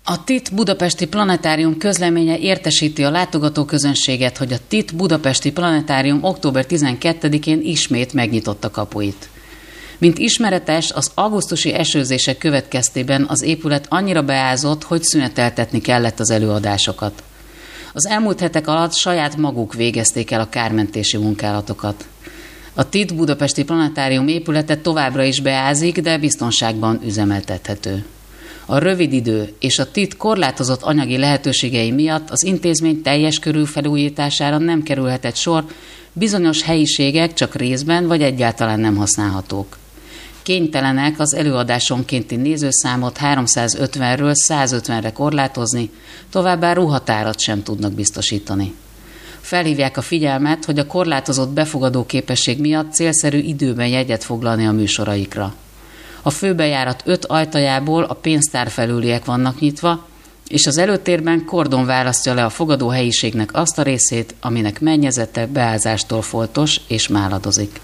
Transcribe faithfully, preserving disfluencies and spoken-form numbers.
A TIT Budapesti Planetárium közleménye értesíti a látogatóközönséget, hogy a TIT Budapesti Planetárium október tizenkettedikén ismét megnyitotta kapuit. Mint ismeretes, az augusztusi esőzések következtében az épület annyira beázott, hogy szüneteltetni kellett az előadásokat. Az elmúlt hetek alatt saját maguk végezték el a kármentési munkálatokat. A TIT Budapesti Planetárium épülete továbbra is beázik, de biztonságban üzemeltethető. A rövid idő és a TIT korlátozott anyagi lehetőségei miatt az intézmény teljes körű felújítására nem kerülhetett sor, bizonyos helyiségek csak részben vagy egyáltalán nem használhatók. Kénytelenek az előadásonkénti nézőszámot háromszázötvenről százötvenre korlátozni, továbbá ruhatárat sem tudnak biztosítani. Felhívják a figyelmet, hogy a korlátozott befogadó képesség miatt célszerű időben jegyet foglalni a műsoraikra. A főbejárat öt ajtajából a pénztár felüliek vannak nyitva, és az előtérben kordon választja le a fogadó helyiségnek azt a részét, aminek mennyezete beázástól foltos és máladozik.